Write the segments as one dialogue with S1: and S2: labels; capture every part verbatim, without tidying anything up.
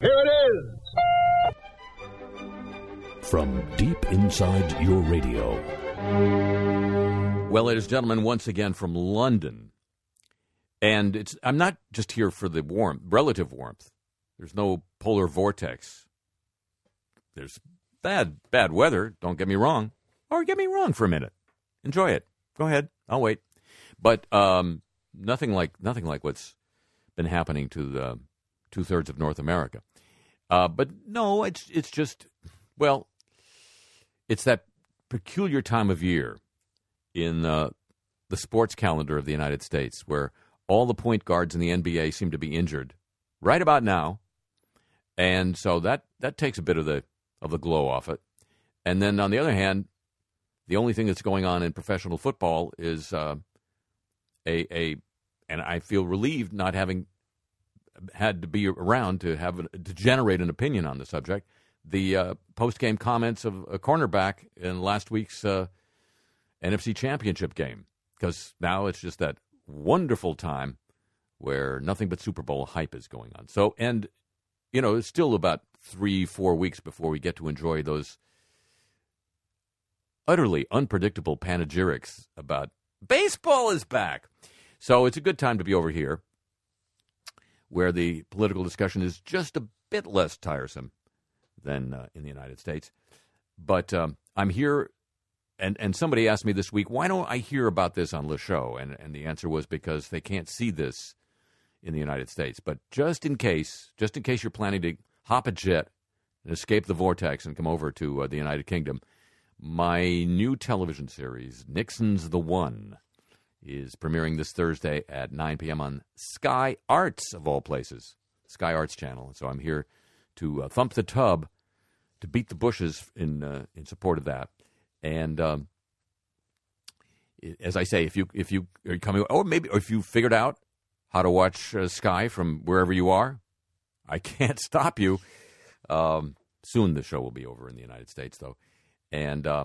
S1: Here it is.
S2: From deep inside your radio.
S3: Well, ladies and gentlemen, once again from London. And it's I'm not just here for the warmth, relative warmth. There's no polar vortex. There's bad, bad weather, don't get me wrong. Or get me wrong for a minute. Enjoy it. Go ahead. I'll wait. But um, nothing like nothing like what's been happening to the two-thirds of North America. Uh, but no, it's it's just, well, it's that peculiar time of year in uh, the sports calendar of the United States where all the point guards in the N B A seem to be injured right about now. And so that, that takes a bit of the of the glow off it. And then on the other hand, the only thing that's going on in professional football is uh, a a, and I feel relieved not having had to be around to have a, to generate an opinion on the subject. The uh, post game comments of a cornerback in last week's uh, N F C Championship game, because now it's just that wonderful time where nothing but Super Bowl hype is going on. So, and you know, it's still about three, four weeks before we get to enjoy those utterly unpredictable panegyrics about baseball is back. So it's a good time to be over here where the political discussion is just a bit less tiresome than uh, in the United States. But um, I'm here, and, and somebody asked me this week, why don't I hear about this on Le Show? And, and the answer was because they can't see this in the United States. But just in case, just in case you're planning to hop a jet and escape the vortex and come over to uh, the United Kingdom, my new television series, Nixon's the One, is premiering this Thursday at nine p.m. on Sky Arts, of all places, Sky Arts channel. So I'm here to uh, thump the tub, to beat the bushes in uh, in support of that. And um, as I say, if you if you are coming, or maybe or if you figured out how to watch uh, Sky from wherever you are, I can't stop you. Um, soon the show will be over in the United States, though, and uh,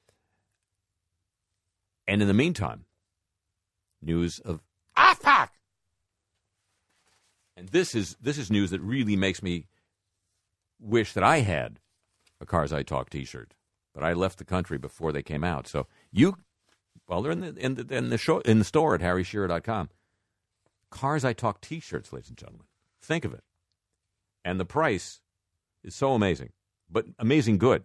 S3: and in the meantime, news of AFPAC. And this is this is news that really makes me wish that I had a Cars I Talk T-shirt, but I left the country before they came out. So you, well, they're in the in the in the, show, in the store at harry shearer dot com. Cars I Talk T-shirts, ladies and gentlemen. Think of it, and the price is so amazing, but amazing good,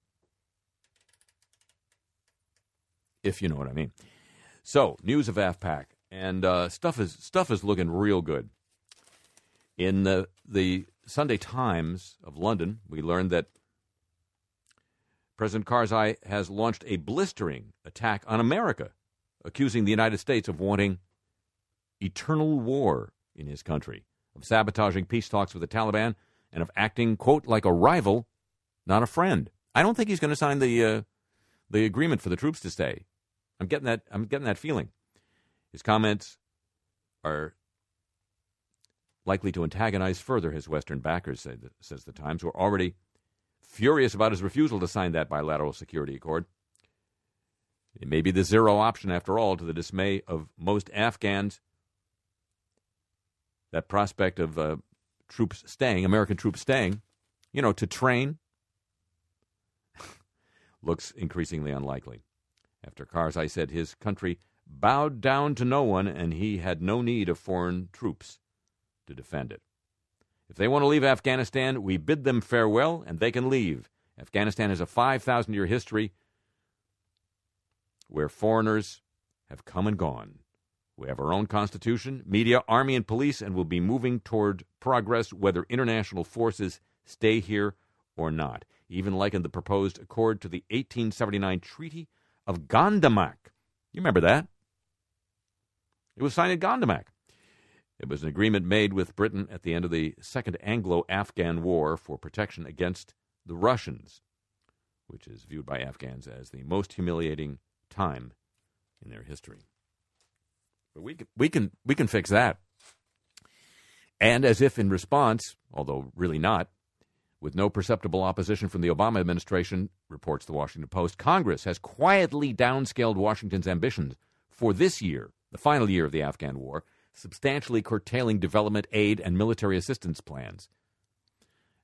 S3: if you know what I mean. So, news of AFPAC, and uh, stuff is stuff is looking real good. In the the Sunday Times of London, we learned that President Karzai has launched a blistering attack on America, accusing the United States of wanting eternal war in his country, of sabotaging peace talks with the Taliban, and of acting, quote, like a rival, not a friend. I don't think he's going to sign the uh, the agreement for the troops to stay. I'm getting that. I'm getting that feeling. His comments are likely to antagonize further his Western backers, say the, says the Times, who are already furious about his refusal to sign that bilateral security accord. It may be the zero option, after all, to the dismay of most Afghans. That prospect of uh, troops staying, American troops staying, you know, to train, looks increasingly unlikely. After Karzai said his country bowed down to no one and he had no need of foreign troops to defend it. If they want to leave Afghanistan, we bid them farewell and they can leave. Afghanistan has a five thousand year history where foreigners have come and gone. We have our own constitution, media, army, and police, and will be moving toward progress whether international forces stay here or not. He even likened the proposed accord to the eighteen seventy-nine Treaty of Gandamak. You remember that? It was signed at Gandamak. It was an agreement made with Britain at the end of the Second Anglo-Afghan War for protection against the Russians, which is viewed by Afghans as the most humiliating time in their history. But we can, we can, we can fix that. And as if in response, although really not, with no perceptible opposition from the Obama administration, reports the Washington Post, Congress has quietly downscaled Washington's ambitions for this year, the final year of the Afghan war, substantially curtailing development aid and military assistance plans.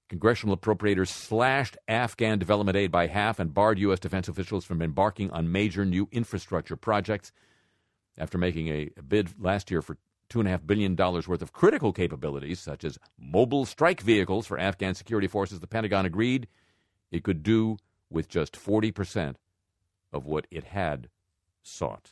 S3: Congressional appropriators slashed Afghan development aid by half and barred U S defense officials from embarking on major new infrastructure projects. After making a bid last year for two point five billion dollars worth of critical capabilities, such as mobile strike vehicles for Afghan security forces, the Pentagon agreed it could do with just forty percent of what it had sought.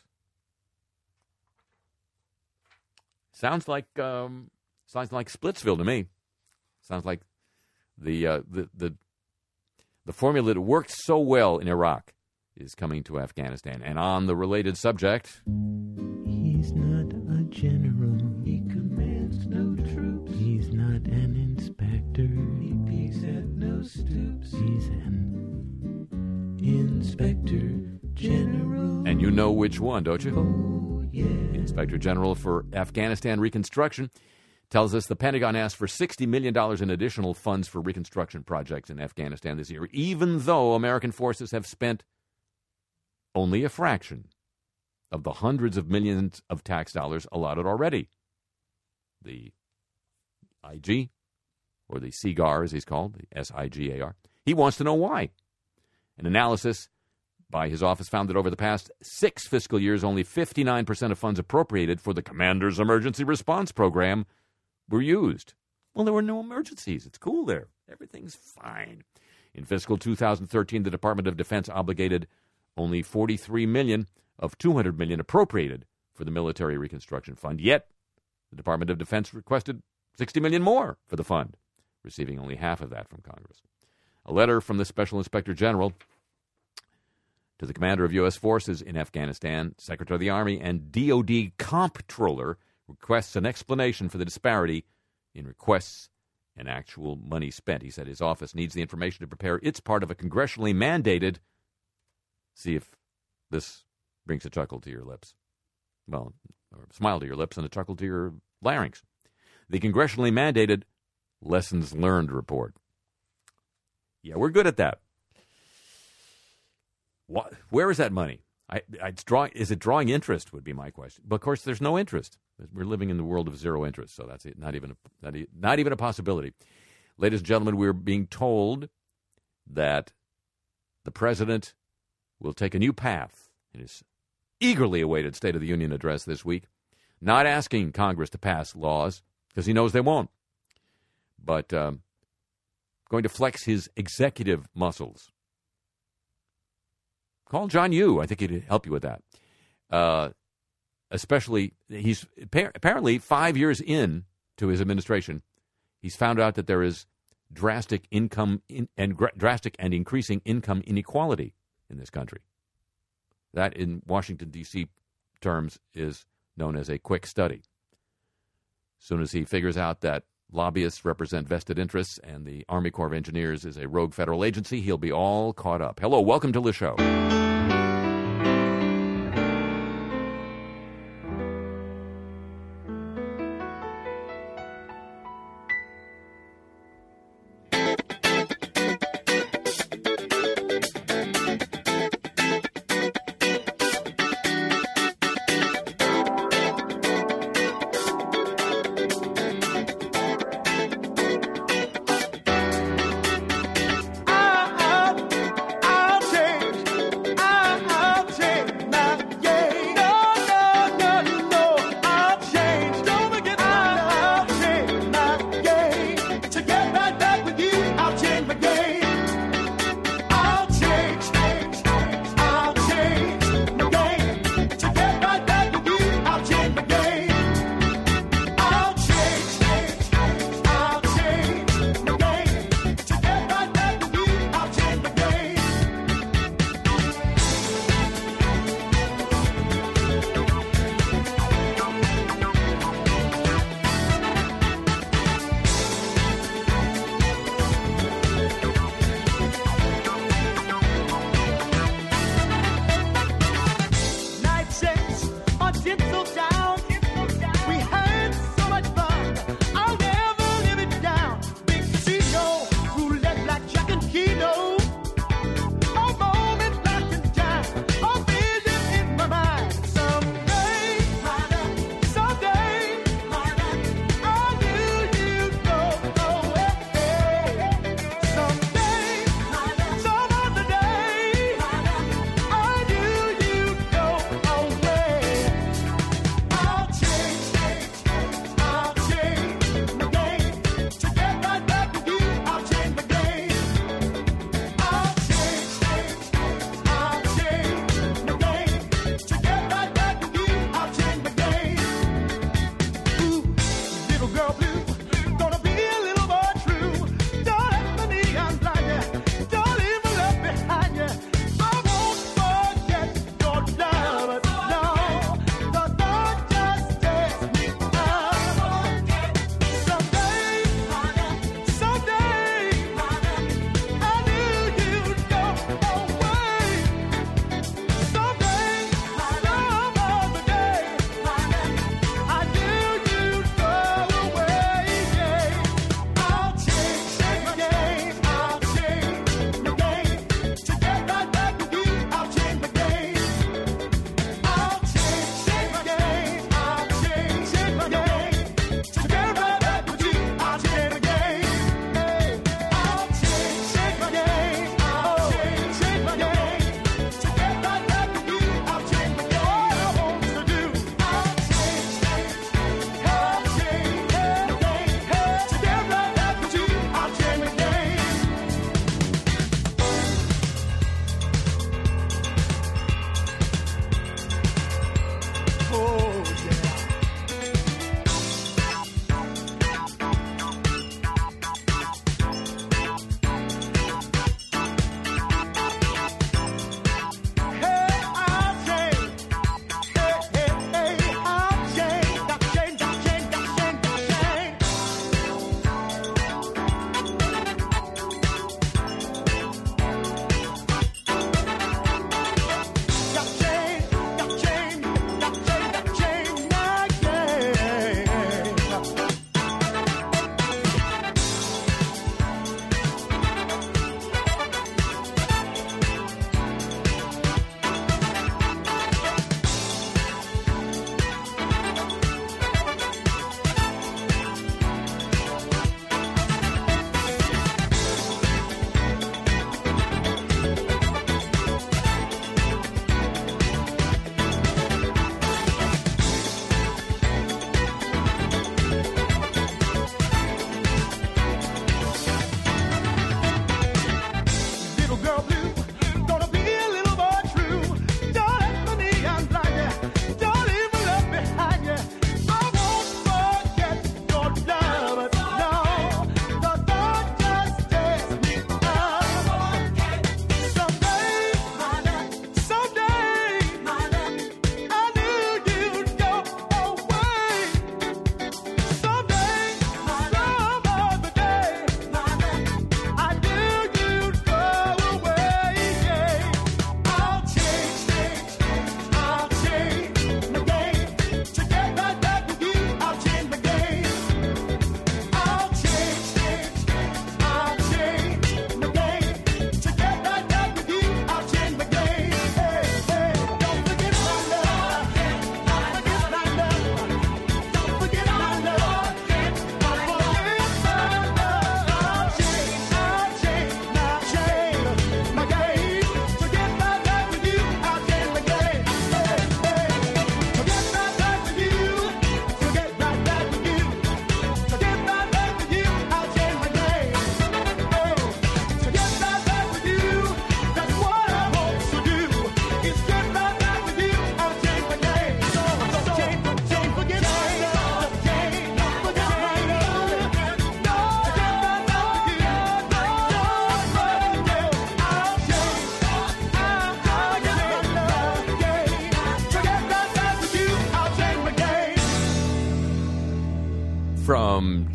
S3: Sounds like um, sounds like Splitsville to me. Sounds like the uh, the the the formula that worked so well in Iraq is coming to Afghanistan. And on the related subject,
S1: he's not a general. He commands no troops. He's not an inspector. He peeks at no stoops. He's an inspector general.
S3: And you know which one, don't you?
S1: Oh, yeah.
S3: The Inspector General for Afghanistan Reconstruction tells us the Pentagon asked for sixty million dollars in additional funds for reconstruction projects in Afghanistan this year, even though American forces have spent only a fraction of the hundreds of millions of tax dollars allotted already. The I G, or the S I G A R as he's called, the S I G A R, he wants to know why. An analysis by his office found that over the past six fiscal years, only fifty-nine percent of funds appropriated for the Commander's Emergency Response Program were used. Well, there were no emergencies. It's cool there. Everything's fine. In fiscal two thousand thirteen, the Department of Defense obligated only forty-three million dollars of two hundred million dollars appropriated for the Military Reconstruction Fund. Yet, the Department of Defense requested sixty million dollars more for the fund, receiving only half of that from Congress. A letter from the Special Inspector General to the Commander of U S Forces in Afghanistan, Secretary of the Army, and D O D Comptroller requests an explanation for the disparity in requests and actual money spent. He said his office needs the information to prepare its part of a congressionally mandated, see if this brings a chuckle to your lips, well, or a smile to your lips and a chuckle to your larynx, the congressionally mandated lessons learned report. Yeah, we're good at that. What, where is that money? I, it's draw, is it drawing interest would be my question. But, of course, there's no interest. We're living in the world of zero interest, so that's it. Not even a, not, not even a possibility. Ladies and gentlemen, we're being told that the president will take a new path in his eagerly awaited State of the Union address this week, not asking Congress to pass laws, because he knows they won't, but um, going to flex his executive muscles. Call John Yoo. I think he'd help you with that. Uh, especially, he's apparently five years in to his administration, he's found out that there is drastic income in, and gra- drastic and increasing income inequality in this country. That, in Washington, D C terms, is known as a quick study. As soon as he figures out that lobbyists represent vested interests and the Army Corps of Engineers is a rogue federal agency, he'll be all caught up. Hello, welcome to the show.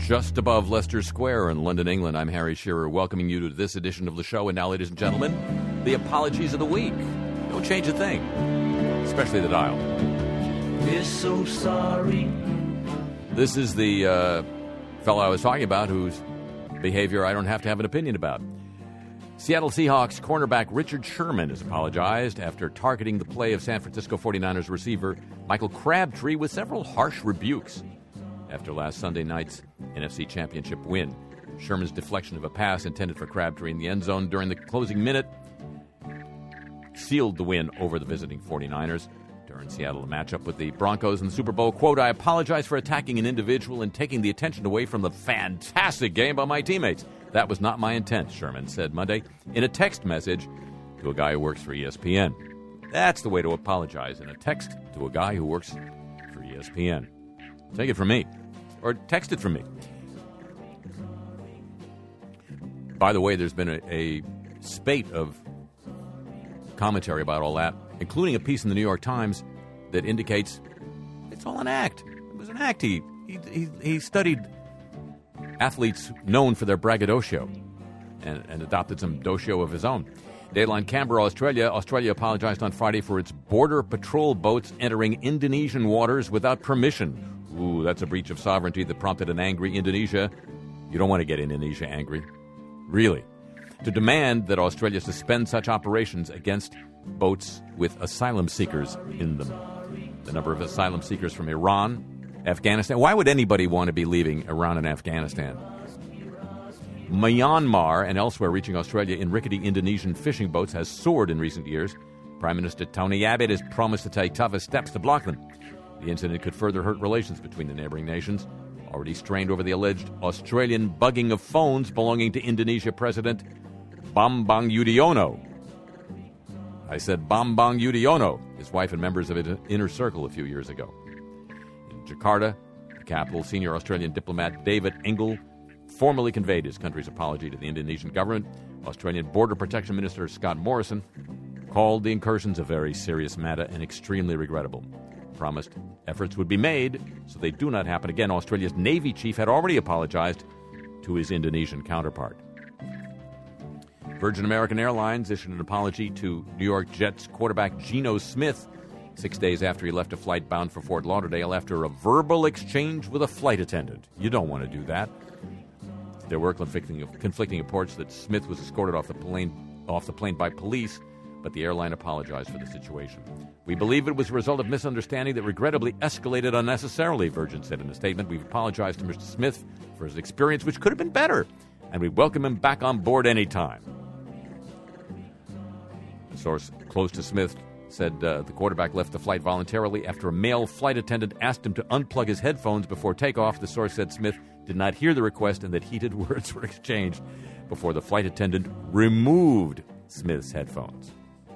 S3: just above Leicester Square in London, England. I'm Harry Shearer, welcoming you to this edition of the show. And now, ladies and gentlemen, the apologies of the week. Don't change a thing, especially the dial.
S1: We're so sorry.
S3: This is the uh, fellow I was talking about whose behavior I don't have to have an opinion about. Seattle Seahawks cornerback Richard Sherman has apologized after targeting the play of San Francisco forty-niners receiver Michael Crabtree with several harsh rebukes after last Sunday night's N F C Championship win. Sherman's deflection of a pass intended for Crabtree in the end zone during the closing minute sealed the win over the visiting forty-niners. During Seattle, a matchup with the Broncos in the Super Bowl, quote, "I apologize for attacking an individual and taking the attention away from the fantastic game by my teammates. That was not my intent," Sherman said Monday in a text message to a guy who works for E S P N. That's the way to apologize, in a text to a guy who works for E S P N. Take it from me. Or text it from me. By the way, there's been a, a spate of commentary about all that, including a piece in the New York Times that indicates it's all an act. It was an act. He he he, he studied athletes known for their braggadocio and, and adopted some docio of his own. Dateline Canberra, Australia. Australia apologized on Friday for its border patrol boats entering Indonesian waters without permission. Ooh, that's a breach of sovereignty that prompted an angry Indonesia. You don't want to get Indonesia angry. Really. To demand that Australia suspend such operations against boats with asylum seekers in them. The number of asylum seekers from Iran, Afghanistan. Why would anybody want to be leaving Iran and Afghanistan? Myanmar and elsewhere reaching Australia in rickety Indonesian fishing boats has soared in recent years. Prime Minister Tony Abbott has promised to take tougher steps to block them. The incident could further hurt relations between the neighboring nations, already strained over the alleged Australian bugging of phones belonging to Indonesia President Bambang Yudhoyono. I said Bambang Yudhoyono, his wife and members of his inner circle a few years ago. In Jakarta, the capital, senior Australian diplomat David Engel formally conveyed his country's apology to the Indonesian government. Australian Border Protection Minister Scott Morrison called the incursions a very serious matter and extremely regrettable. Promised efforts would be made so they do not happen again. Australia's Navy chief had already apologized to his Indonesian counterpart. Virgin American Airlines issued an apology to New York Jets quarterback Geno Smith six days after he left a flight bound for Fort Lauderdale after a verbal exchange with a flight attendant. You don't want to do that. There were conflicting, conflicting reports that Smith was escorted off the plane off the plane by police, but the airline apologized for the situation. "We believe it was a result of misunderstanding that regrettably escalated unnecessarily," Virgin said in a statement. "We've apologized to Mister Smith for his experience, which could have been better, and we welcome him back on board any time." A source close to Smith said uh, the quarterback left the flight voluntarily after a male flight attendant asked him to unplug his headphones before takeoff. The source said Smith did not hear the request and that heated words were exchanged before the flight attendant removed Smith's headphones.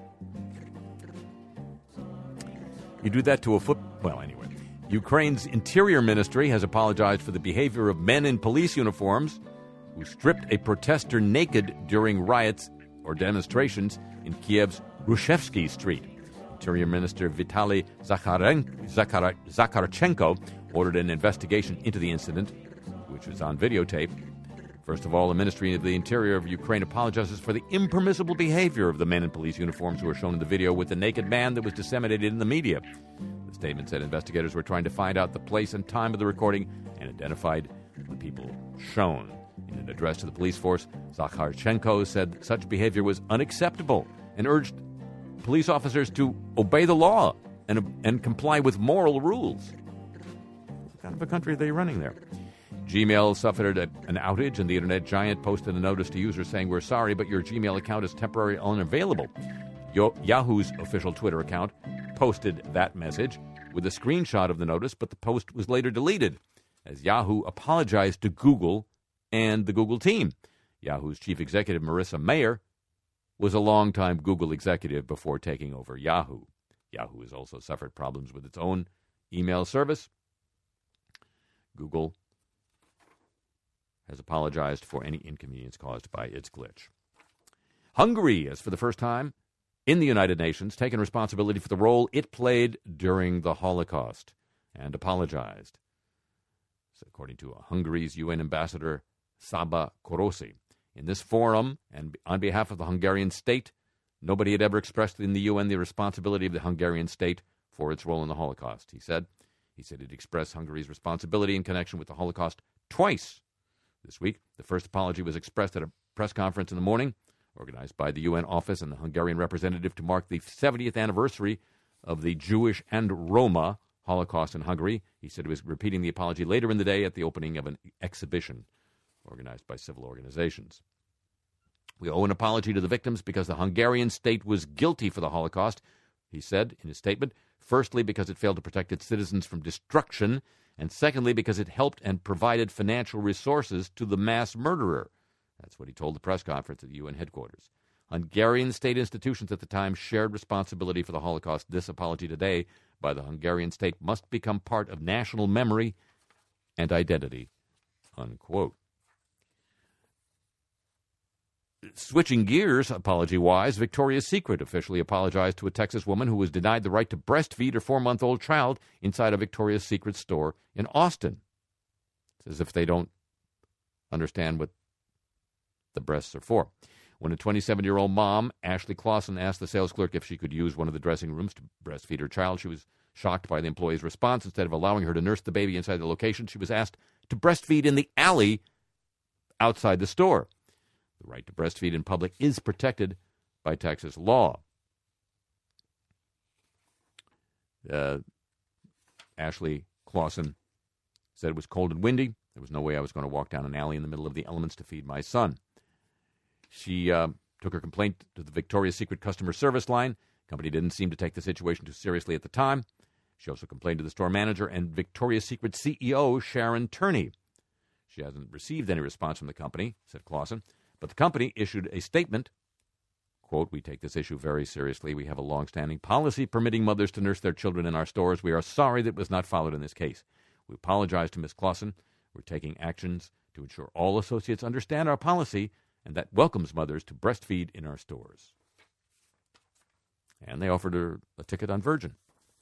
S3: You do that to a foot... Well, anyway. Ukraine's Interior Ministry has apologized for the behavior of men in police uniforms who stripped a protester naked during riots or demonstrations in Kiev's Rushevsky Street. Interior Minister Vitaly Zakharen- Zakhar- Zakharchenko ordered an investigation into the incident, which was on videotape. First of all, the Ministry of the Interior of Ukraine apologizes for the impermissible behavior of the men in police uniforms who were shown in the video with the naked man that was disseminated in the media. The statement said investigators were trying to find out the place and time of the recording and identified the people shown. In an address to the police force, Zakharchenko said such behavior was unacceptable and urged police officers to obey the law and, and comply with moral rules. What kind of a country are they running there? Gmail suffered a, an outage, and the internet giant posted a notice to users saying, "We're sorry, but your Gmail account is temporarily unavailable." Yo- Yahoo's official Twitter account posted that message with a screenshot of the notice, but the post was later deleted as Yahoo apologized to Google and the Google team. Yahoo's chief executive, Marissa Mayer, was a longtime Google executive before taking over Yahoo. Yahoo has also suffered problems with its own email service. Google has apologized for any inconvenience caused by its glitch. Hungary has, for the first time in the United Nations, taken responsibility for the role it played during the Holocaust and apologized. according to Hungary's U N ambassador Saba Korosi. In this forum, and on behalf of the Hungarian state, nobody had ever expressed in the U N the responsibility of the Hungarian state for its role in the Holocaust, he said. He said he'd expressed Hungary's responsibility in connection with the Holocaust twice this week. The first apology was expressed at a press conference in the morning, organized by the U N office and the Hungarian representative to mark the seventieth anniversary of the Jewish and Roma Holocaust in Hungary. He said he was repeating the apology later in the day at the opening of an exhibition organized by civil organizations. We owe an apology to the victims because the Hungarian state was guilty for the Holocaust, he said in his statement, firstly because it failed to protect its citizens from destruction, and secondly because it helped and provided financial resources to the mass murderer. That's what he told the press conference at the U N headquarters. Hungarian state institutions at the time shared responsibility for the Holocaust. This apology today by the Hungarian state must become part of national memory and identity, unquote. Switching gears, apology-wise, Victoria's Secret officially apologized to a Texas woman who was denied the right to breastfeed her four-month-old child inside a Victoria's Secret store in Austin. It's as if they don't understand what the breasts are for. When a twenty-seven-year-old mom, Ashley Clausen, asked the sales clerk if she could use one of the dressing rooms to breastfeed her child, she was shocked by the employee's response. Instead of allowing her to nurse the baby inside the location, she was asked to breastfeed in the alley outside the store. The right to breastfeed in public is protected by Texas law. Uh, Ashley Clausen said it was cold and windy. There was no way I was going to walk down an alley in the middle of the elements to feed my son. She uh, took her complaint to the Victoria's Secret customer service line. The company didn't seem to take the situation too seriously at the time. She also complained to the store manager and Victoria's Secret C E O Sharon Turney. She hasn't received any response from the company, said Clausen. But the company issued a statement, quote, "We take this issue very seriously. We have a long-standing policy permitting mothers to nurse their children in our stores. We are sorry that it was not followed in this case. We apologize to Miz Clausen. We're taking actions to ensure all associates understand our policy and that welcomes mothers to breastfeed in our stores." And they offered her a ticket on Virgin.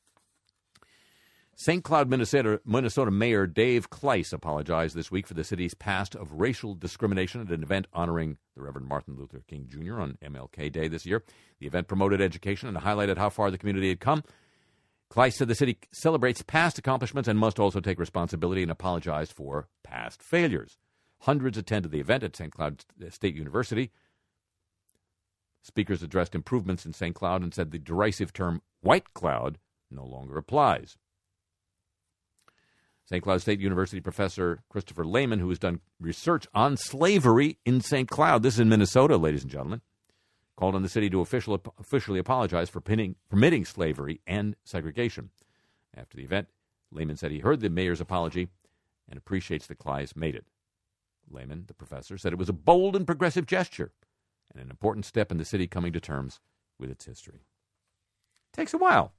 S3: Saint Cloud, Minnesota, Minnesota Mayor Dave Kleis apologized this week for the city's past of racial discrimination at an event honoring the Reverend Martin Luther King Junior on M L K Day this year. The event promoted education and highlighted how far the community had come. Kleis said the city celebrates past accomplishments and must also take responsibility and apologize for past failures. Hundreds attended the event at Saint Cloud State University. Speakers addressed improvements in Saint Cloud and said the derisive term white cloud no longer applies. Saint Cloud State University professor Christopher Lehman, who has done research on slavery in Saint Cloud, this is in Minnesota, ladies and gentlemen, called on the city to official, officially apologize for pinning, permitting slavery and segregation. After the event, Lehman said he heard the mayor's apology and appreciates that Kleis made it. Lehman, the professor, said it was a bold and progressive gesture and an important step in the city coming to terms with its history. It takes a while.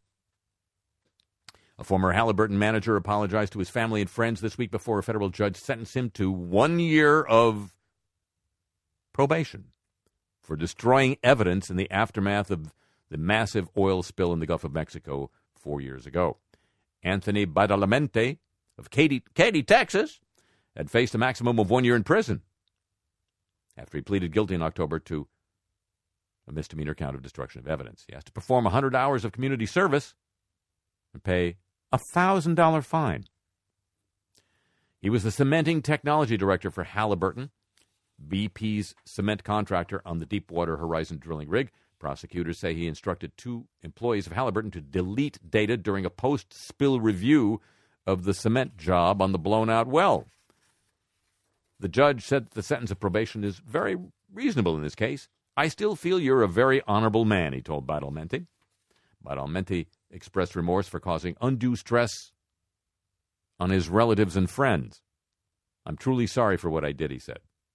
S3: A former Halliburton manager apologized to his family and friends this week before a federal judge sentenced him to one year of probation for destroying evidence in the aftermath of the massive oil spill in the Gulf of Mexico four years ago. Anthony Badalamenti of Katy, Katy, Texas, had faced a maximum of one year in prison after he pleaded guilty in October to a misdemeanor count of destruction of evidence. He has to perform one hundred hours of community service and pay a one thousand dollars fine. He was the cementing technology director for Halliburton, B P's cement contractor on the Deepwater Horizon drilling rig. Prosecutors say he instructed two employees of Halliburton to delete data during a post-spill review of the cement job on the blown-out well. The judge said that the sentence of probation is very reasonable in this case. "I still feel you're a very honorable man," he told Badalamenti. Badalamenti expressed remorse for causing undue stress on his relatives and friends. "I'm truly sorry for what I did," he said.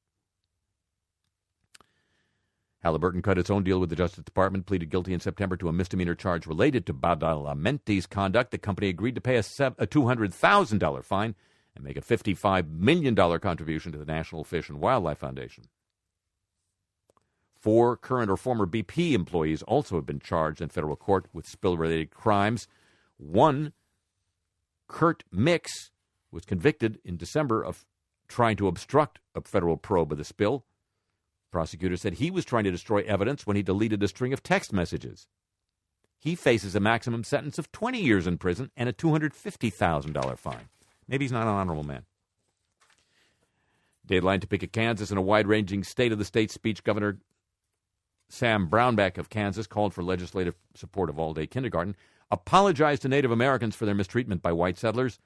S3: Halliburton cut its own deal with the Justice Department, pleaded guilty in September to a misdemeanor charge related to Badalamenti's conduct. The company agreed to pay a two hundred thousand dollars fine and make a fifty-five million dollars contribution to the National Fish and Wildlife Foundation. Four current or former B P employees also have been charged in federal court with spill-related crimes. One, Kurt Mix, was convicted in December of trying to obstruct a federal probe of the spill. Prosecutors said he was trying to destroy evidence when he deleted a string of text messages. He faces a maximum sentence of twenty years in prison and a two hundred fifty thousand dollars fine. Maybe he's not an honorable man. Dateline, Topeka, Kansas. In a wide-ranging State of the State speech, Governor Sam Brownback of Kansas called for legislative support of all-day kindergarten, apologized to Native Americans for their mistreatment by white settlers,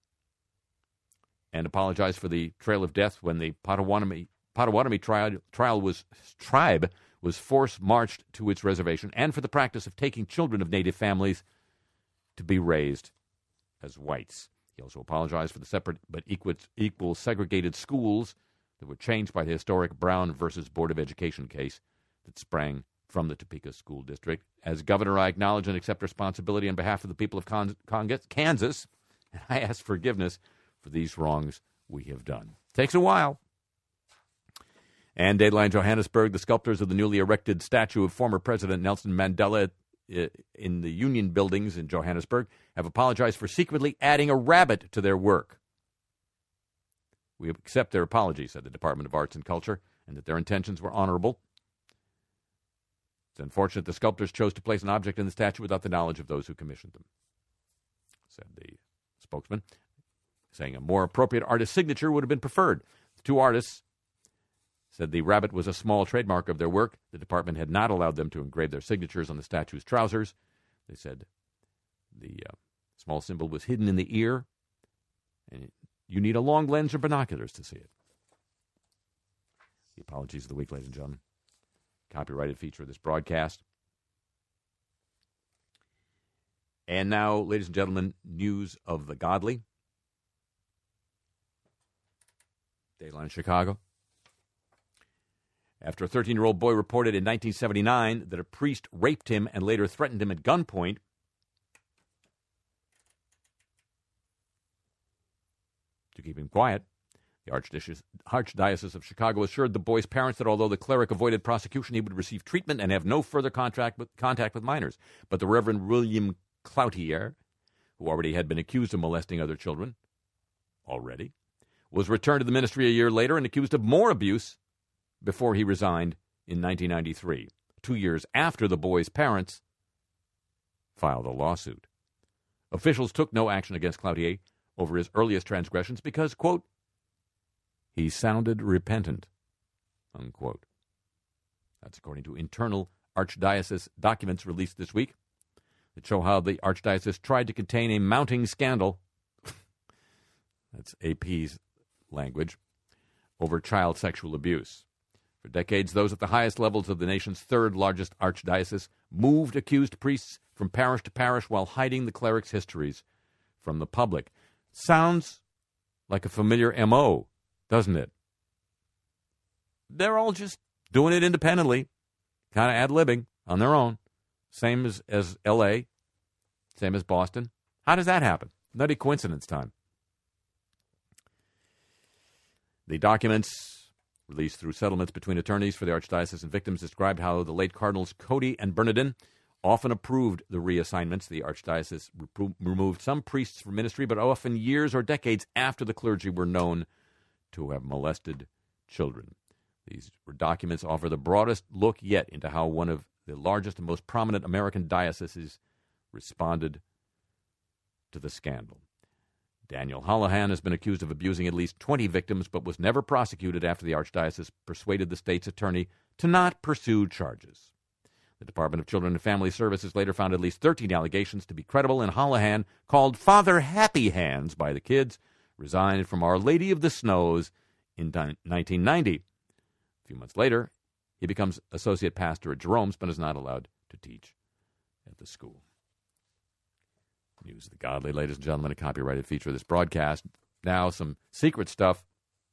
S3: and apologized for the trail of death when the Potawatomi, Potawatomi trial, trial was, tribe was force-marched to its reservation, and for the practice of taking children of Native families to be raised as whites. He also apologized for the separate but equal, equal segregated schools that were changed by the historic Brown versus Board of Education case that sprang from the Topeka School District. As governor, I acknowledge and accept responsibility on behalf of the people of Con- Con- Kansas, and I ask forgiveness for these wrongs we have done. Takes a while. And Dateline, Johannesburg, the sculptors of the newly erected statue of former President Nelson Mandela in the Union Buildings in Johannesburg have apologized for secretly adding a rabbit to their work. We accept their apology, said the Department of Arts and Culture, and that their intentions were honorable. It's unfortunate the sculptors chose to place an object in the statue without the knowledge of those who commissioned them, said the spokesman, saying a more appropriate artist's signature would have been preferred. The two artists said the rabbit was a small trademark of their work. The department had not allowed them to engrave their signatures on the statue's trousers. They said the uh, small symbol was hidden in the ear, and you need a long lens or binoculars to see it. The apologies of the week, ladies and gentlemen. Copyrighted feature of this broadcast. And now, ladies and gentlemen, news of the godly. Dateline, Chicago. After a thirteen-year-old boy reported in nineteen seventy-nine that a priest raped him and later threatened him at gunpoint, to keep him quiet, the Archdiocese, Archdiocese of Chicago assured the boy's parents that although the cleric avoided prosecution, he would receive treatment and have no further contact with, contact with minors. But the Reverend William Cloutier, who already had been accused of molesting other children, already, was returned to the ministry a year later and accused of more abuse before he resigned in nineteen ninety-three, two years after the boy's parents filed a lawsuit. Officials took no action against Cloutier over his earliest transgressions because, quote, he sounded repentant, unquote. That's according to internal Archdiocese documents released this week that show how the Archdiocese tried to contain a mounting scandal, that's A P's language, over child sexual abuse. For decades, those at the highest levels of the nation's third-largest archdiocese moved accused priests from parish to parish while hiding the cleric's histories from the public. Sounds like a familiar M O, doesn't it? They're all just doing it independently, kind of ad-libbing on their own, same as, as L A, same as Boston. How does that happen? Nutty coincidence time. The documents released through settlements between attorneys for the Archdiocese and victims described how the late Cardinals Cody and Bernardin often approved the reassignments. The Archdiocese repro- removed some priests from ministry, but often years or decades after the clergy were known to have molested children. These documents offer the broadest look yet into how one of the largest and most prominent American dioceses responded to the scandal. Daniel Holohan has been accused of abusing at least twenty victims, but was never prosecuted after the Archdiocese persuaded the state's attorney to not pursue charges. The Department of Children and Family Services later found at least thirteen allegations to be credible, and Holohan, called Father Happy Hands by the kids, resigned from Our Lady of the Snows in nineteen ninety. A few months later, he becomes associate pastor at Jerome's, but is not allowed to teach at the school. News of the godly, ladies and gentlemen, a copyrighted feature of this broadcast. Now, some secret stuff.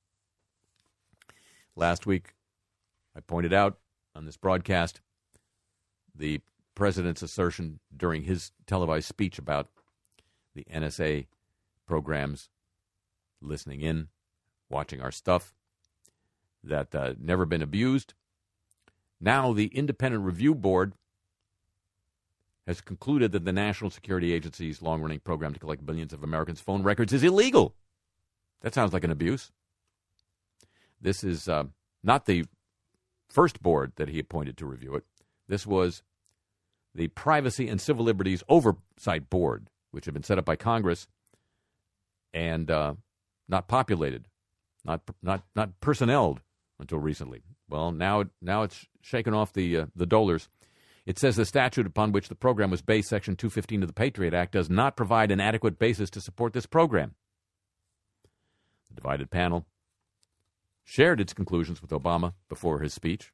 S3: Last week, I pointed out on this broadcast the president's assertion during his televised speech about the N S A programs listening in, watching our stuff, that uh, never been abused. Now, the Independent Review Board has concluded that the National Security Agency's long-running program to collect billions of Americans' phone records is illegal. That sounds like an abuse. This is uh, not the first board that he appointed to review it. This was the Privacy and Civil Liberties Oversight Board, which had been set up by Congress and uh, not populated, not not not personneled until recently. Well, now now it's shaken off the uh, the dolars. It says the statute upon which the program was based, Section two fifteen of the Patriot Act, does not provide an adequate basis to support this program. The divided panel shared its conclusions with Obama before his speech.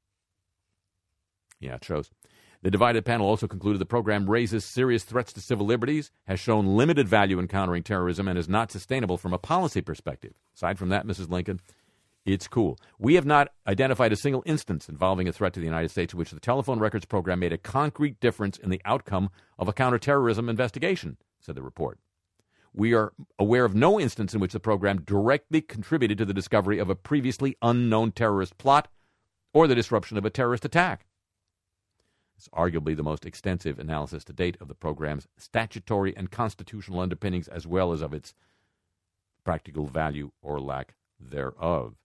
S3: Yeah, it shows. The divided panel also concluded the program raises serious threats to civil liberties, has shown limited value in countering terrorism, and is not sustainable from a policy perspective. Aside from that, Missus Lincoln, it's cool. We have not identified a single instance involving a threat to the United States in which the telephone records program made a concrete difference in the outcome of a counterterrorism investigation, said the report. We are aware of no instance in which the program directly contributed to the discovery of a previously unknown terrorist plot or the disruption of a terrorist attack. It's arguably the most extensive analysis to date of the program's statutory and constitutional underpinnings as well as of its practical value or lack thereof.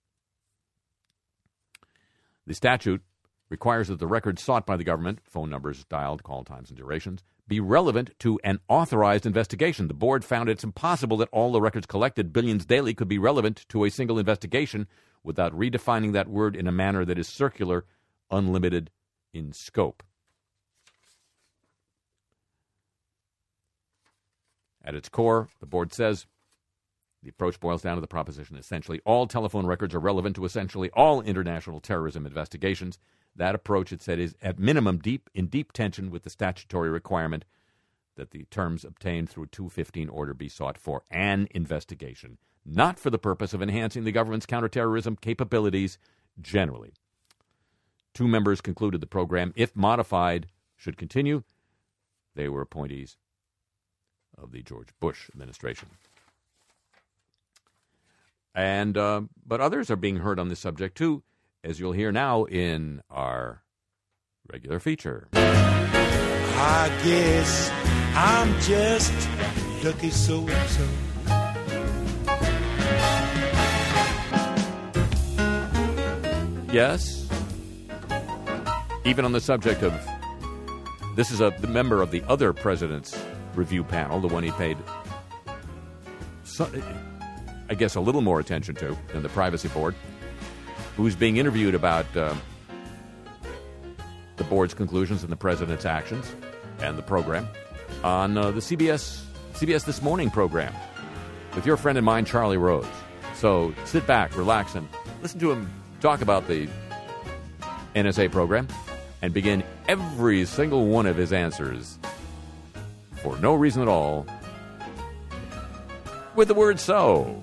S3: The statute requires that the records sought by the government, phone numbers dialed, call times, and durations, be relevant to an authorized investigation. The board found it's impossible that all the records collected, billions daily, could be relevant to a single investigation without redefining that word in a manner that is circular, unlimited in scope. At its core, the board says, the approach boils down to the proposition essentially all telephone records are relevant to essentially all international terrorism investigations. That approach, it said, is at minimum deep in deep tension with the statutory requirement that the terms obtained through two fifteen order be sought for an investigation, not for the purpose of enhancing the government's counterterrorism capabilities generally. Two members concluded the program, if modified, should continue. They were appointees of the George Bush administration. And uh, but others are being heard on this subject, too, as you'll hear now in our regular feature.
S4: I guess I'm just lucky so-and-so.
S3: Yes. Even on the subject of, this is a the member of the other president's review panel, the one he paid, so, I guess, a little more attention to than the Privacy Board, who's being interviewed about uh, the board's conclusions and the president's actions and the program on uh, the C B S C B S This Morning program with your friend and mine, Charlie Rose. So sit back, relax, and listen to him talk about the N S A program and begin every single one of his answers for no reason at all with the word so.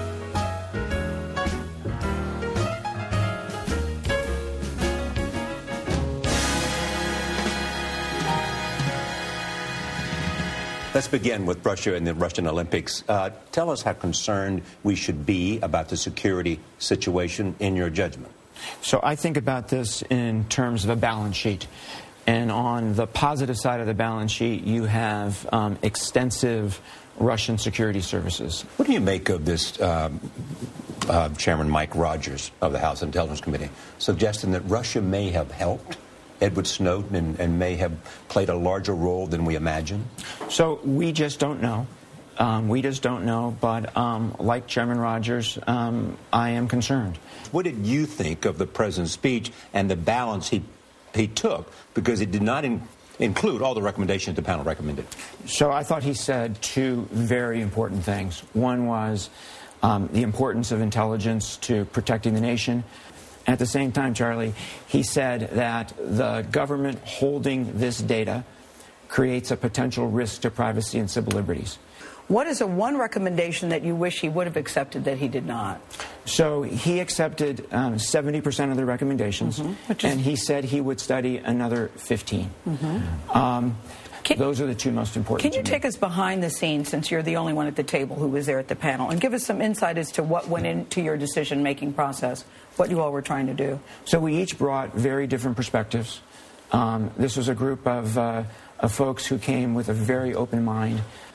S5: Let's begin with Russia and the Russian Olympics. Uh, tell us how concerned we should be about the security situation in your judgment.
S6: So I think about this in terms of a balance sheet. And on the positive side of the balance sheet, you have um, extensive Russian security services.
S5: What do you make of this, um, uh, Chairman Mike Rogers of the House Intelligence Committee, suggesting that Russia may have helped Edward Snowden and, and may have played a larger role than we imagine?
S6: So we just don't know. Um, we just don't know. But um, like Chairman Rogers, um, I am concerned.
S5: What did you think of the president's speech and the balance he he took? Because it did not in, include all the recommendations the panel recommended.
S6: So I thought he said two very important things. One was um, the importance of intelligence to protecting the nation. And at the same time, Charlie, he said that the government holding this data creates a potential risk to privacy and civil liberties.
S7: What is a one recommendation that you wish he would have accepted that he did not?
S6: So he accepted um, seventy percent of the recommendations, mm-hmm. is... and he said he would study another fifteen. Mm-hmm. Um, can, those are the two most important.
S7: Can you take us behind the scenes, since you're the only one at the table who was there at the panel, and give us some insight as to what went into your decision-making process, what you all were trying to do?
S6: So we each brought very different perspectives. Um, this was a group of, uh, of folks who came with a very open mind.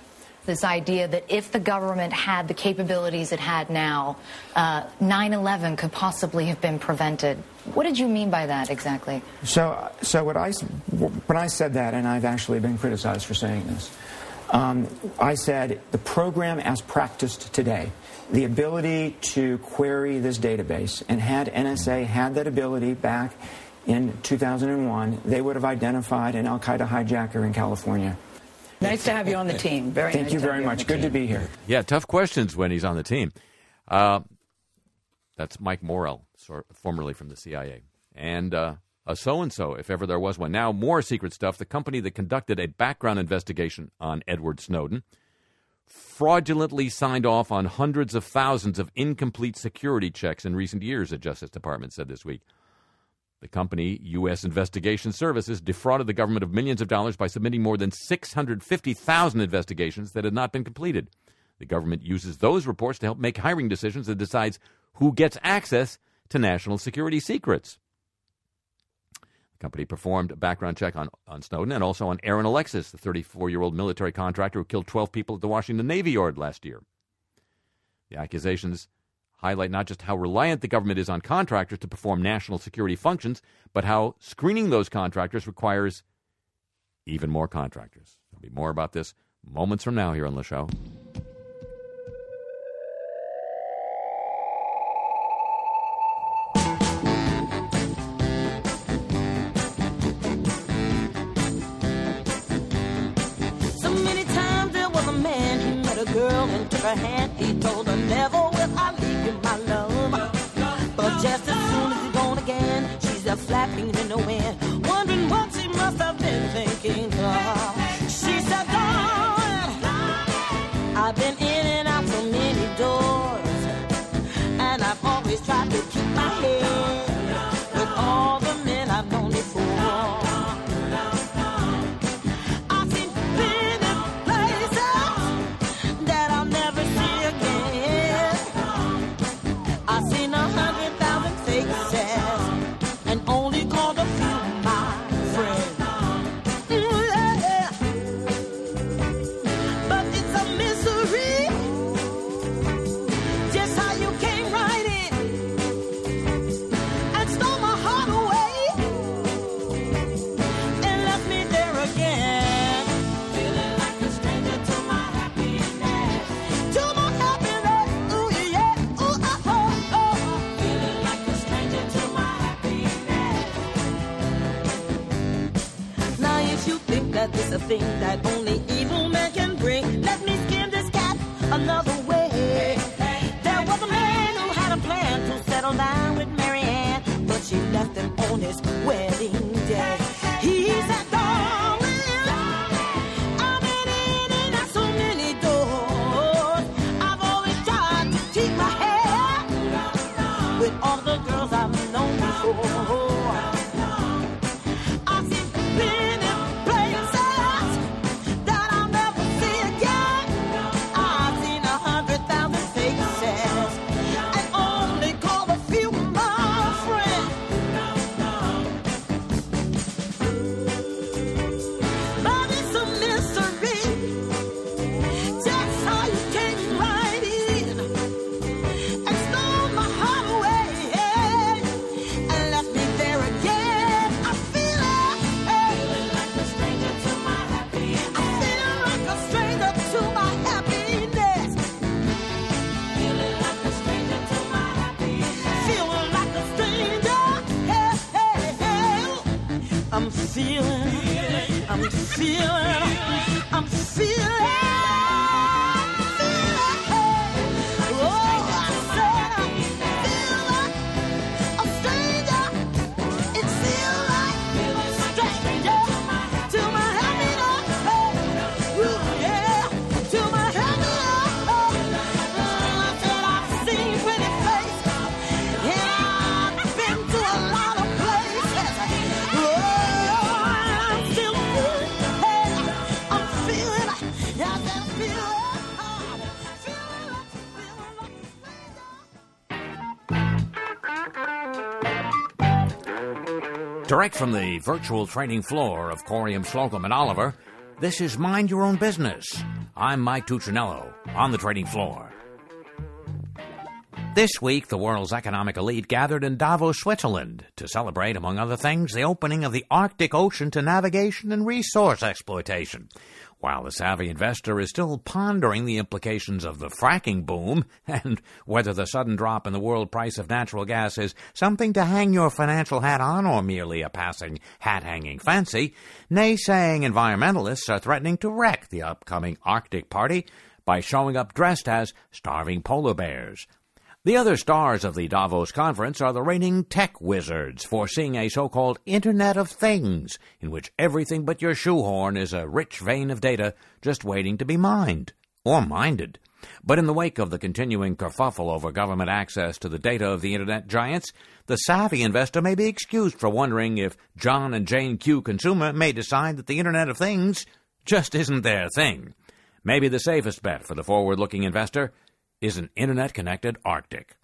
S8: this idea that if the government had the capabilities it had now, uh, nine eleven could possibly have been prevented. What did you mean by that exactly?
S6: So, so what I, when I said that, and I've actually been criticized for saying this, um, I said the program as practiced today, the ability to query this database, and had N S A had that ability back in two thousand one, they would have identified an al-Qaeda hijacker in California.
S7: Nice to have you on the team. Very
S6: Thank
S7: nice
S6: you
S7: to
S6: very
S7: have you
S6: much. Good
S7: team.
S6: to be here.
S3: Yeah, tough questions when he's on the team. Uh, that's Mike Morell, sort formerly from the C I A. And uh, a so-and-so, if ever there was one. Now, more secret stuff. The company that conducted a background investigation on Edward Snowden fraudulently signed off on hundreds of thousands of incomplete security checks in recent years, the Justice Department said this week. The company, U S Investigation Services, defrauded the government of millions of dollars by submitting more than six hundred fifty thousand investigations that had not been completed. The government uses those reports to help make hiring decisions and decides who gets access to national security secrets. The company performed a background check on, on Snowden and also on Aaron Alexis, the thirty-four-year-old military contractor who killed twelve people at the Washington Navy Yard last year. The accusations highlight not just how reliant the government is on contractors to perform national security functions, but how screening those contractors requires even more contractors. There'll be more about this moments from now here on the show.
S9: So many times there was a man, he met a girl and took her hand. He told her, never will I leave you, my love. But just as soon as he's gone again, she's a flapping in the wind, wondering what she must have been thinking of. She said, darling, I've been in and out so many doors, and I've always tried to keep my head with all the men I've known before. I've seen many places that I'll never see again. I've seen a hundred thousand faces and only called a few my friends. Mm, yeah. But it's a misery, just how you came right in and stole my heart away and left me there again, feeling like a stranger to my happiness, to my happiness. Ooh yeah, ooh ah, oh oh, feeling like a stranger to my happiness. Now if you think that this a thing that only evil men can bring, let me skin this cat another way. There was a man who had a plan to settle down with Mary Ann, but she left him on his wedding day. He said, darling, I've been in and out so many doors. I've always tried to keep my head with all the girls I've known before. I've seen many places that I'll never see again. I've seen a hundred thousand faces and only call a few my friends. But it's a mystery, just how you came right in and stole my heart away and left me there again. I feel it, feeling like a stranger to my happiness. I feel like a stranger to my happiness. Feeling like a stranger to my happiness. Feeling like a stranger. Hey, hey, hey. I'm feeling, I'm feeling, I'm feeling.
S10: Direct from the virtual training floor of Corium, Slocum, and Oliver, this is Mind Your Own Business, I'm Mike Tuccinello on the trading floor. This week, the world's economic elite gathered in Davos, Switzerland, to celebrate, among other things, the opening of the Arctic Ocean to navigation and resource exploitation. While the savvy investor is still pondering the implications of the fracking boom and whether the sudden drop in the world price of natural gas is something to hang your financial hat on or merely a passing hat-hanging fancy, naysaying environmentalists are threatening to wreck the upcoming Arctic party by showing up dressed as starving polar bears. The other stars of the Davos conference are the reigning tech wizards, foreseeing a so-called Internet of Things, in which everything but your shoehorn is a rich vein of data just waiting to be mined, or minded. But in the wake of the continuing kerfuffle over government access to the data of the Internet giants, the savvy investor may be excused for wondering if John and Jane Q. Consumer may decide that the Internet of Things just isn't their thing. Maybe the safest bet for the forward-looking investor is an Internet-connected Arctic.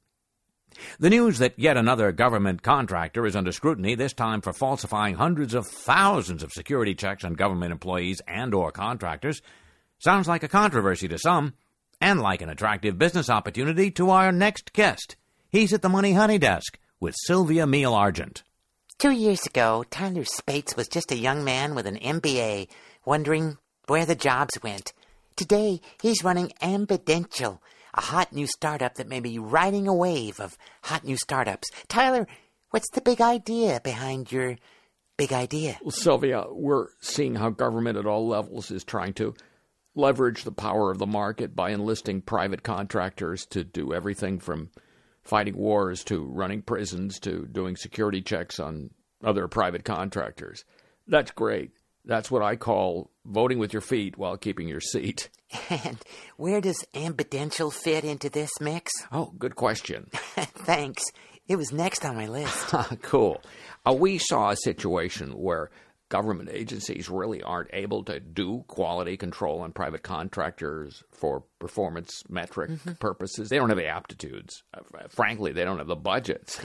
S10: The news that yet another government contractor is under scrutiny, this time for falsifying hundreds of thousands of security checks on government employees and or contractors, sounds like a controversy to some, and like an attractive business opportunity to our next guest. He's at the Money Honey Desk with Sylvia Meal-Argent.
S11: Two years ago, Tyler Spates was just a young man with an M B A, wondering where the jobs went. Today, he's running Ambidential, a hot new startup that may be riding a wave of hot new startups. Tyler, what's the big idea behind your big idea?
S12: Well, Sylvia, we're seeing how government at all levels is trying to leverage the power of the market by enlisting private contractors to do everything from fighting wars to running prisons to doing security checks on other private contractors. That's great. That's what I call voting with your feet while keeping your seat.
S11: And where does Ambidential fit into this mix?
S12: Oh, good question.
S11: Thanks. It was next on my list.
S12: Cool. Uh, we saw a situation where government agencies really aren't able to do quality control on private contractors for performance metric mm-hmm. purposes. They don't have the aptitudes. Uh, frankly, they don't have the budgets.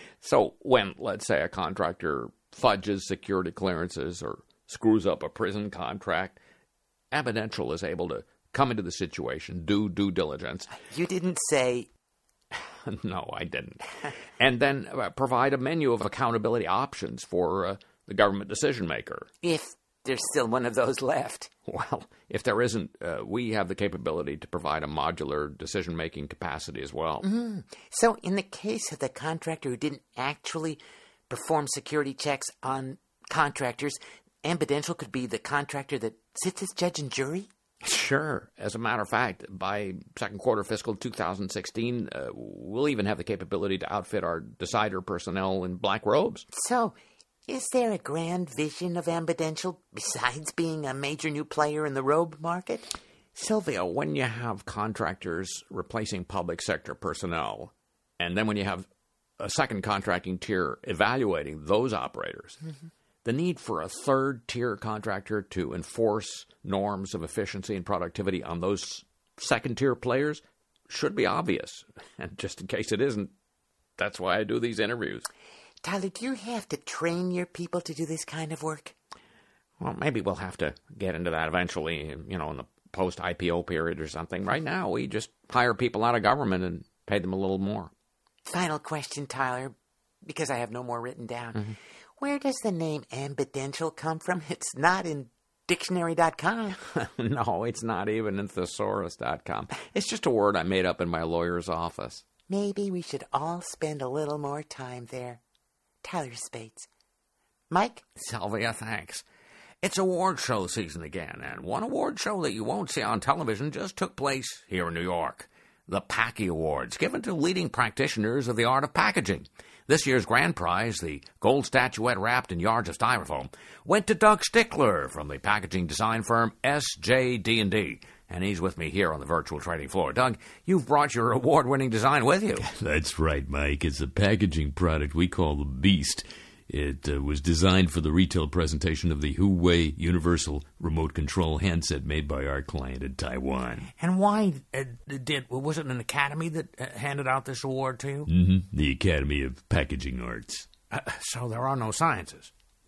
S12: So when, let's say, a contractor fudges security clearances or screws up a prison contract, Ambidential is able to come into the situation, do due diligence.
S11: You didn't say...
S12: No, I didn't. And then uh, provide a menu of accountability options for uh, the government decision maker.
S11: If there's still one of those left.
S12: Well, if there isn't, uh, we have the capability to provide a modular decision-making capacity as well.
S11: Mm-hmm. So in the case of the contractor who didn't actually perform security checks on contractors, Ambidential could be the contractor that sits as judge and jury?
S12: Sure. As a matter of fact, by second quarter fiscal two thousand sixteen, uh, we'll even have the capability to outfit our decider personnel in black robes.
S11: So, is there a grand vision of Ambidential besides being a major new player in the robe market?
S12: Sylvia, when you have contractors replacing public sector personnel, and then when you have a second contracting tier evaluating those operators, mm-hmm. the need for a third-tier contractor to enforce norms of efficiency and productivity on those second-tier players should be obvious. And just in case it isn't, that's why I do these interviews.
S11: Tyler, do you have to train your people to do this kind of work?
S12: Well, maybe we'll have to get into that eventually, you know, in the post-I P O period or something. Right now, we just hire people out of government and pay them a little more.
S11: Final question, Tyler, because I have no more written down. Mm-hmm. Where does the name Ambidential come from? It's not in dictionary dot com.
S12: No, it's not even in thesaurus dot com. It's just a word I made up in my lawyer's office.
S11: Maybe we should all spend a little more time there. Tyler Spates. Mike?
S10: Sylvia, thanks. It's award show season again, and one award show that you won't see on television just took place here in New York. The Packy Awards, given to leading practitioners of the art of packaging. This year's grand prize, the gold statuette wrapped in yards of styrofoam, went to Doug Stickler from the packaging design firm S J D and D. And he's with me here on the virtual trading floor. Doug, you've brought your award-winning design with you.
S1: That's right, Mike. It's a packaging product we call the Beast. It uh, was designed for the retail presentation of the Huawei Universal Remote Control handset made by our client in Taiwan.
S10: And why uh, did, was it an academy that uh, handed out this award to you?
S1: Mm-hmm. The Academy of Packaging Arts.
S10: Uh, so there are no sciences?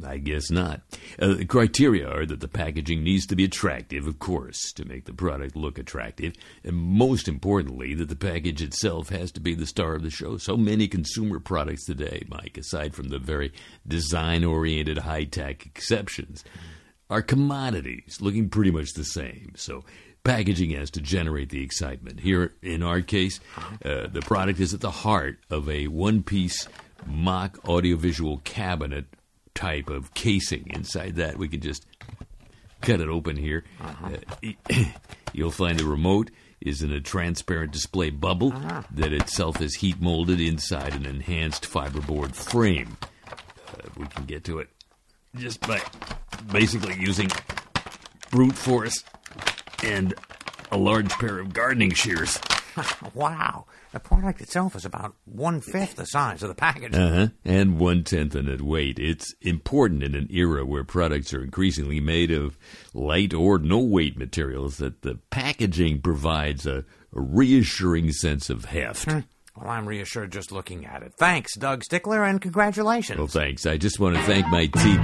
S13: I guess not. Uh, the criteria are that the packaging needs to be attractive, of course, to make the product look attractive. And most importantly, that the package itself has to be the star of the show. So many consumer products today, Mike, aside from the very design-oriented high-tech exceptions, are commodities, looking pretty much the same. So packaging has to generate the excitement. Here, in our case, uh, the product is at the heart of a one-piece mock audiovisual cabinet type of casing. Inside that, we can just cut it open here. Uh-huh. Uh, you'll find the remote is in a transparent display bubble uh-huh. that itself is heat molded inside an enhanced fiberboard frame. Uh, we can get to it just by basically using brute force and a large pair of gardening shears.
S10: Wow. The product itself is about one-fifth the size of the package.
S13: Uh-huh. And one-tenth in its weight. It's important in an era where products are increasingly made of light or no-weight materials that the packaging provides a, a reassuring sense of heft.
S10: Hmm. Well, I'm reassured just looking at it. Thanks, Doug Stickler, and congratulations.
S13: Well, thanks. I just want to thank my team.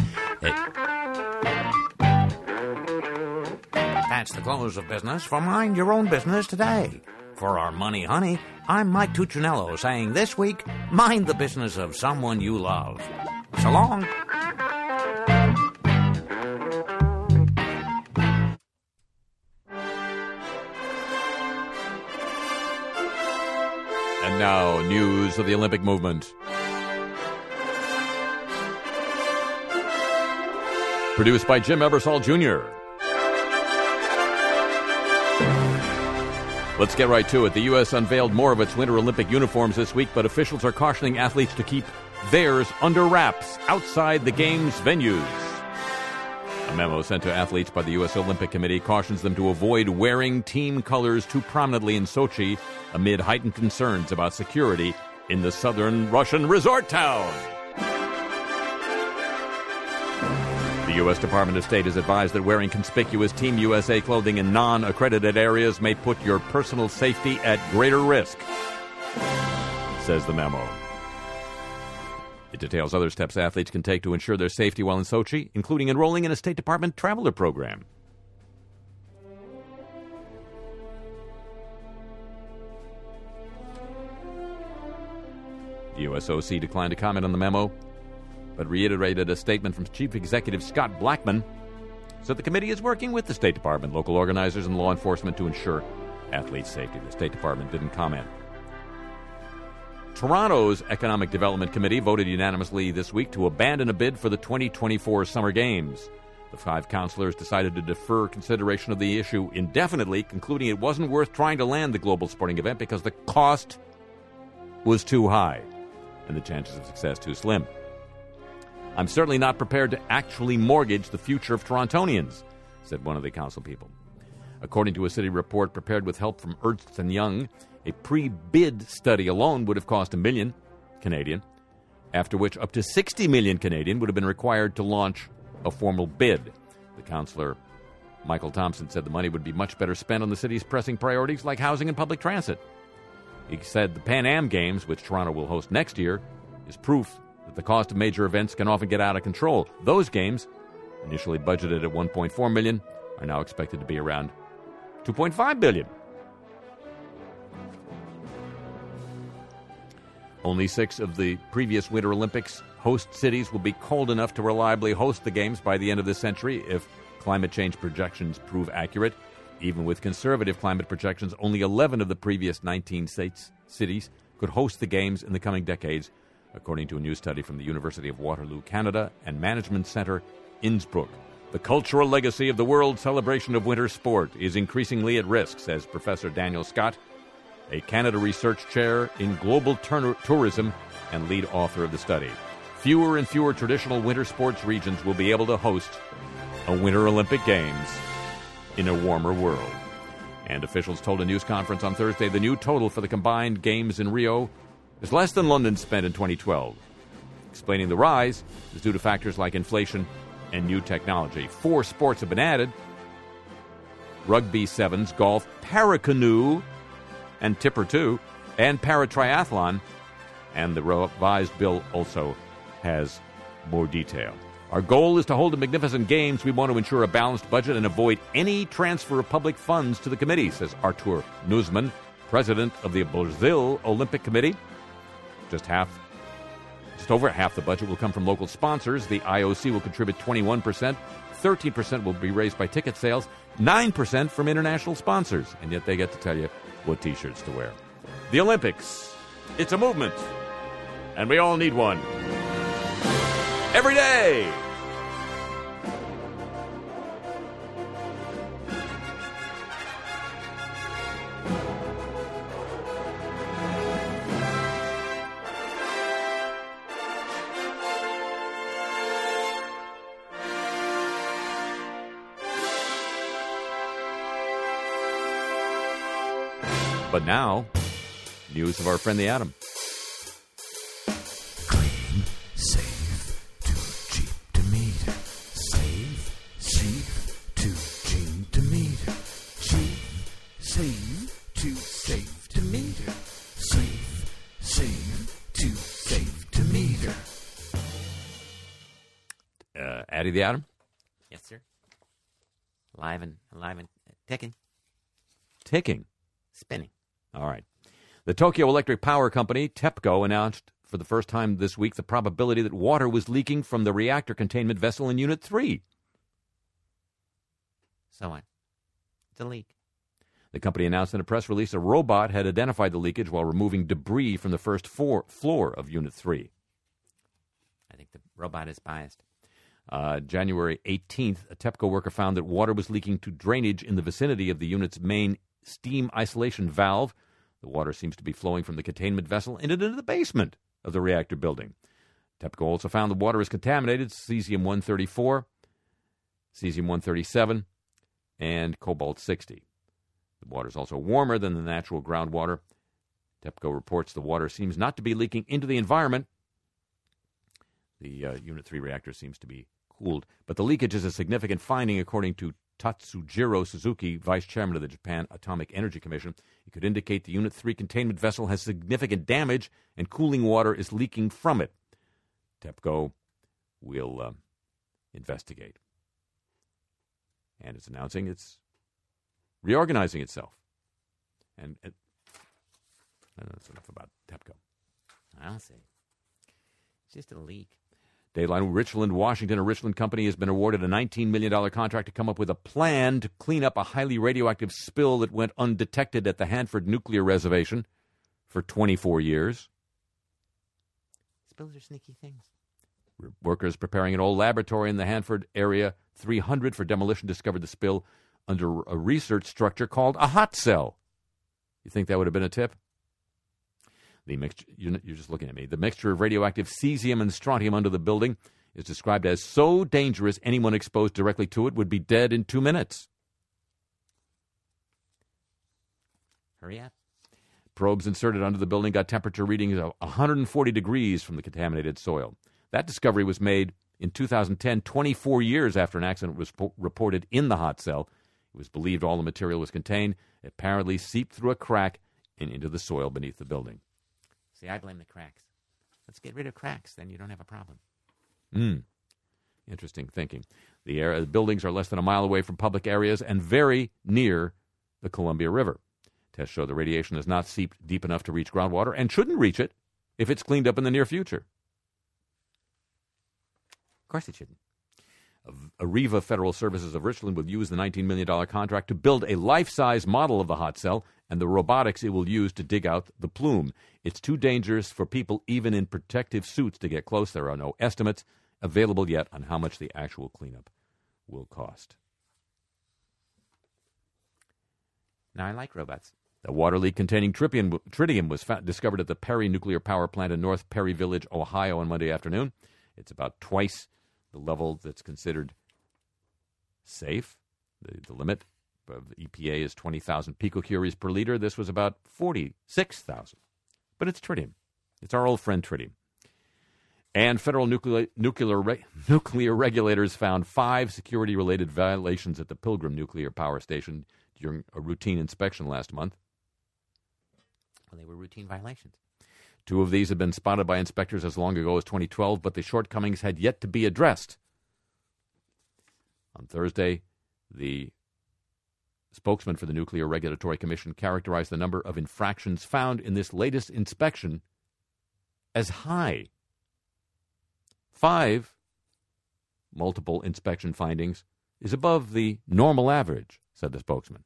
S10: That's the close of business for Mind Your Own Business today. For our Money Honey, I'm Mike Tuccinello saying this week, mind the business of someone you love. So long.
S3: And now, news of the Olympic movement. Produced by Jim Ebersol Junior Let's get right to it. The U S unveiled more of its Winter Olympic uniforms this week, but officials are cautioning athletes to keep theirs under wraps outside the Games venues. A memo sent to athletes by the U S Olympic Committee cautions them to avoid wearing team colors too prominently in Sochi amid heightened concerns about security in the southern Russian resort town. The U S Department of State has advised that wearing conspicuous Team U S A clothing in non-accredited areas may put your personal safety at greater risk, says the memo. It details other steps athletes can take to ensure their safety while in Sochi, including enrolling in a State Department traveler program. The U S O C declined to comment on the memo, but reiterated a statement from Chief Executive Scott Blackman, said the committee is working with the State Department, local organizers, and law enforcement to ensure athletes' safety. The State Department didn't comment. Toronto's Economic Development Committee voted unanimously this week to abandon a bid for the twenty twenty-four Summer Games. The five councillors decided to defer consideration of the issue indefinitely, concluding it wasn't worth trying to land the global sporting event because the cost was too high and the chances of success too slim. I'm certainly not prepared to actually mortgage the future of Torontonians, said one of the council people. According to a city report prepared with help from Ernst and Young, a pre-bid study alone would have cost a million Canadian, after which up to sixty million Canadian would have been required to launch a formal bid. The councillor, Michael Thompson, said the money would be much better spent on the city's pressing priorities like housing and public transit. He said the Pan Am Games, which Toronto will host next year, is proof that the cost of major events can often get out of control. Those games, initially budgeted at one point four million dollars, are now expected to be around two point five billion dollars. Only six of the previous Winter Olympics host cities will be cold enough to reliably host the Games by the end of this century if climate change projections prove accurate. Even with conservative climate projections, only eleven of the previous nineteen states, cities could host the Games in the coming decades, according to a new study from the University of Waterloo, Canada, and Management Centre, Innsbruck. The cultural legacy of the world celebration of winter sport is increasingly at risk, says Professor Daniel Scott, a Canada Research Chair in Global Tur- Tourism and lead author of the study. Fewer and fewer traditional winter sports regions will be able to host a Winter Olympic Games in a warmer world. And officials told a news conference on Thursday the new total for the combined games in Rio is less than London spent in twenty twelve. Explaining the rise is due to factors like inflation and new technology. Four sports have been added: rugby sevens, golf, para-canoe, and tipper two, and para-triathlon. And the revised bill also has more detail. Our goal is to hold a magnificent games. We want to ensure a balanced budget and avoid any transfer of public funds to the committee, says Artur Nuzman, president of the Brazil Olympic Committee. Just half, just over half the budget will come from local sponsors. The I O C will contribute twenty-one percent. thirteen percent will be raised by ticket sales, nine percent from international sponsors, and yet they get to tell you what T-shirts to wear. The Olympics, it's a movement, and we all need one. Every day! But now, news of our friend the Atom.
S1: Clean, safe, too cheap to meter. Save, cheap, too cheap to meter. Cheap, save, too safe to meter. Safe, save, too safe to meter.
S3: Uh, Addie the Atom?
S11: Yes, sir. Alive and alive and ticking.
S3: Ticking.
S11: Spinning.
S3: All right. The Tokyo Electric Power Company, TEPCO, announced for the first time this week the probability that water was leaking from the reactor containment vessel in Unit three.
S11: So what? It's a leak.
S3: The company announced in a press release a robot had identified the leakage while removing debris from the first four, floor of Unit three.
S11: I think the robot is biased.
S3: Uh, January eighteenth, a TEPCO worker found that water was leaking to drainage in the vicinity of the unit's main steam isolation valve. The water seems to be flowing from the containment vessel and into the basement of the reactor building. TEPCO also found the water is contaminated, cesium one thirty-four, cesium one thirty-seven, and cobalt sixty. The water is also warmer than the natural groundwater. TEPCO reports the water seems not to be leaking into the environment. The uh, Unit three reactor seems to be cooled. But the leakage is a significant finding, according to Tatsujiro Suzuki, vice chairman of the Japan Atomic Energy Commission. It could indicate the Unit three containment vessel has significant damage and cooling water is leaking from it. TEPCO will uh, investigate. And it's announcing it's reorganizing itself. And uh, that's enough about TEPCO.
S11: I'll see. It's just a leak.
S3: Dayline Richland, Washington, a Richland company, has been awarded a nineteen million dollars contract to come up with a plan to clean up a highly radioactive spill that went undetected at the Hanford Nuclear Reservation for twenty-four years.
S11: Spills are sneaky things.
S3: Workers preparing an old laboratory in the Hanford Area three hundred for demolition discovered the spill under a research structure called a hot cell. You think that would have been a tip? The mixture, you're just looking at me. The mixture of radioactive cesium and strontium under the building is described as so dangerous anyone exposed directly to it would be dead in two minutes.
S11: Hurry up.
S3: Probes inserted under the building got temperature readings of one hundred forty degrees from the contaminated soil. That discovery was made in two thousand ten, twenty-four years after an accident was po- reported in the hot cell. It was believed all the material was contained. It apparently seeped through a crack and into the soil beneath the building.
S11: See, I blame the cracks. Let's get rid of cracks, then you don't have a problem.
S3: Hmm. Interesting thinking. The, air, the buildings are less than a mile away from public areas and very near the Columbia River. Tests show the radiation has not seeped deep enough to reach groundwater and shouldn't reach it if it's cleaned up in the near future.
S11: Of course it shouldn't.
S3: Areva Federal Services of Richland will use the nineteen million dollars contract to build a life-size model of the hot cell and the robotics it will use to dig out the plume. It's too dangerous for people, even in protective suits, to get close. There are no estimates available yet on how much the actual cleanup will cost.
S11: Now, I like robots.
S3: A water leak containing tritium, tritium was found, discovered at the Perry Nuclear Power Plant in North Perry Village, Ohio, on Monday afternoon. It's about twice the level that's considered safe. The, the limit of the E P A is twenty thousand picocuries per liter. This was about forty-six thousand. But it's tritium. It's our old friend tritium. And federal nuclear, nuclear, re, nuclear regulators found five security-related violations at the Pilgrim Nuclear Power Station during a routine inspection last month.
S11: Well, they were routine violations.
S3: Two of these had been spotted by inspectors as long ago as twenty twelve, but the shortcomings had yet to be addressed. On Thursday, the spokesman for the Nuclear Regulatory Commission characterized the number of infractions found in this latest inspection as high. Five multiple inspection findings is above the normal average, said the spokesman.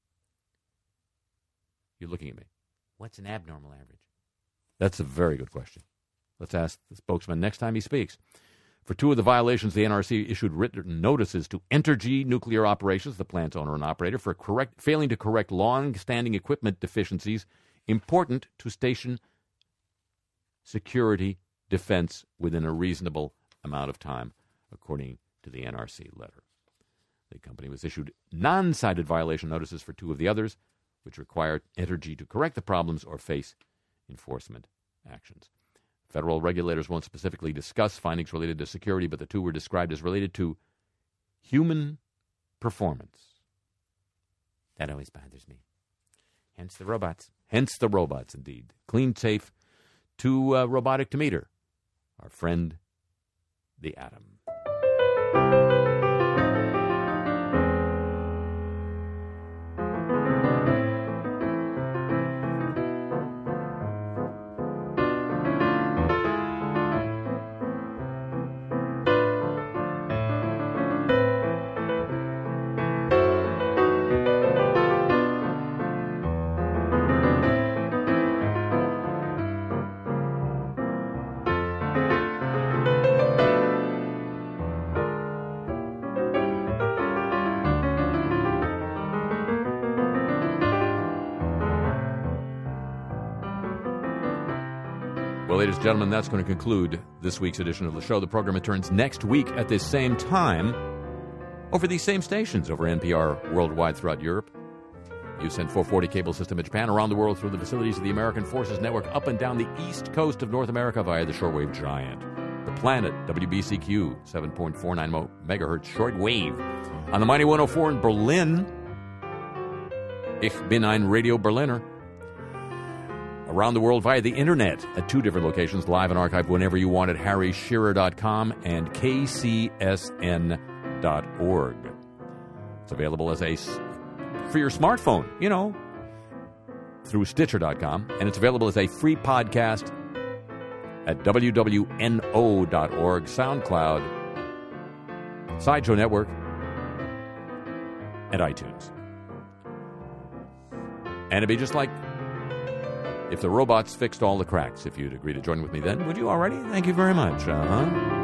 S3: You're looking at me.
S11: What's an abnormal average?
S3: That's a very good question. Let's ask the spokesman next time he speaks. For two of the violations, the N R C issued written notices to Entergy Nuclear Operations, the plant's owner and operator, for correct, failing to correct long-standing equipment deficiencies important to station security defense within a reasonable amount of time, according to the N R C letter. The company was issued non-cited violation notices for two of the others, which required Entergy to correct the problems or face enforcement actions. Federal regulators won't specifically discuss findings related to security, but the two were described as related to human performance.
S11: That always bothers me. Hence the robots.
S3: Hence the robots, indeed. Clean, safe, too uh, robotic to meter. Our friend, the atom. Well, ladies and gentlemen, that's going to conclude this week's edition of the show. The program returns next week at this same time over these same stations over N P R worldwide throughout Europe. You send four forty cable system in Japan, around the world through the facilities of the American Forces Network, up and down the east coast of North America via the shortwave giant. The planet, W B C Q, seven point four nine megahertz shortwave. On the mighty one oh four in Berlin, Ich bin ein Radio Berliner. Around the world via the internet at two different locations, live and archived whenever you want at harry shearer dot com and k c s n dot org. It's available as a for your smartphone, you know, through stitcher dot com, and it's available as a free podcast at w w n o dot org, SoundCloud, Sideshow Network, and iTunes. And it'd be just like if the robots fixed all the cracks. If you'd agree to join with me then, would you already? Thank you very much. Uh-huh.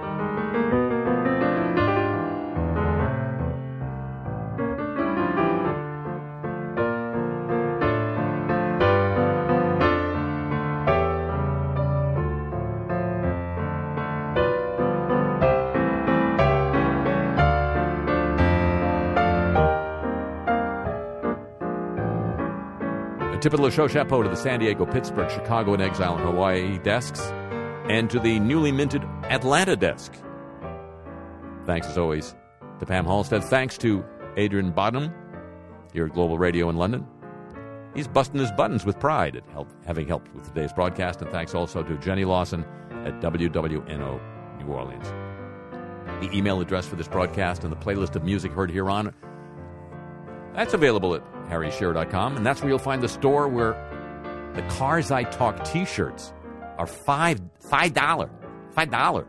S3: Tip of the show, chapeau to the San Diego, Pittsburgh, Chicago, and Exile, and Hawaii desks, and to the newly minted Atlanta desk. Thanks, as always, to Pam Halstead. Thanks to Adrian Bodham here at Global Radio in London. He's busting his buttons with pride at help, having helped with today's broadcast. And thanks also to Jenny Lawson at W W N O New Orleans. The email address for this broadcast and the playlist of music heard here on, that's available at harry shearer dot com, and that's where you'll find the store where the Cars I Talk t-shirts are five five dollar five dollar.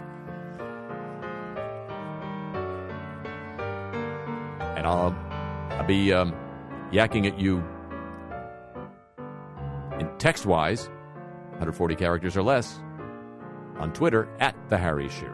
S3: And I'll I'll be um, yakking at you in text wise, one hundred forty characters or less, on Twitter at the Harry Shearer.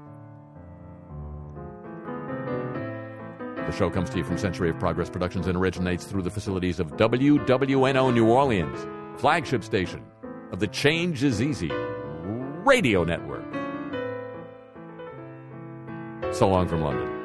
S3: The show comes to you from Century of Progress Productions and originates through the facilities of W W N O New Orleans, flagship station of the Change is Easy radio network. So long from London.